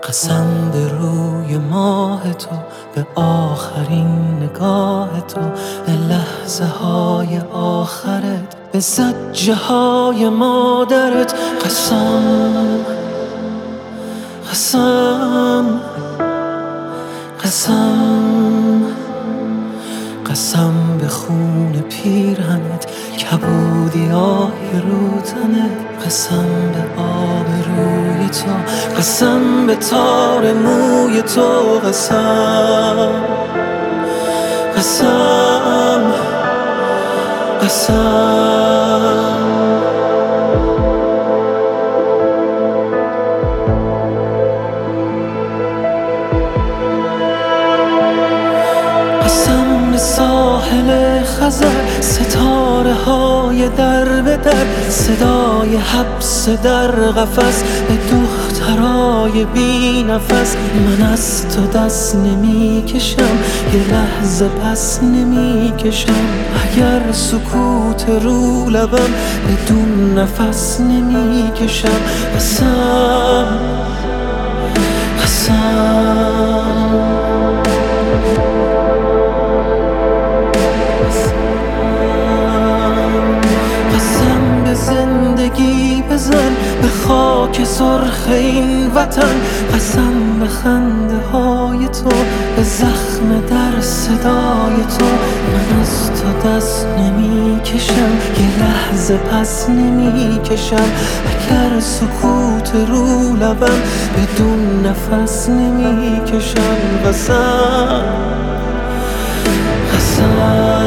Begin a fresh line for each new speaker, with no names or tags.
قسم به روی ماه تو، به آخرین نگاه تو، به لحظه های آخرت، به زجه های مادرت. قسم قسم قسم قسم به خون پیرهنت، کبودیای رو تنت. قسم به آب روی تو، قسم به تار موی تو. قسم قسم قسم قسم به ساحل خزر، ستاره های در به در، صدای حبس در قفس، به دخترای بی نفس. من از تو دست نمی کشم، یه لحظه پس نمی کشم. اگر سکوت رو لبم، بدون نفس نمی کشم. قسم قسم زندگی بزن به خاک سرخ این وطن. قسم به خنده های تو، به زخم در صدای تو. من از تو دست نمی کشم، یه لحظه پس نمی کشم. اگر سکوت رو لبم، بدون نفس نمی کشم. قسم قسم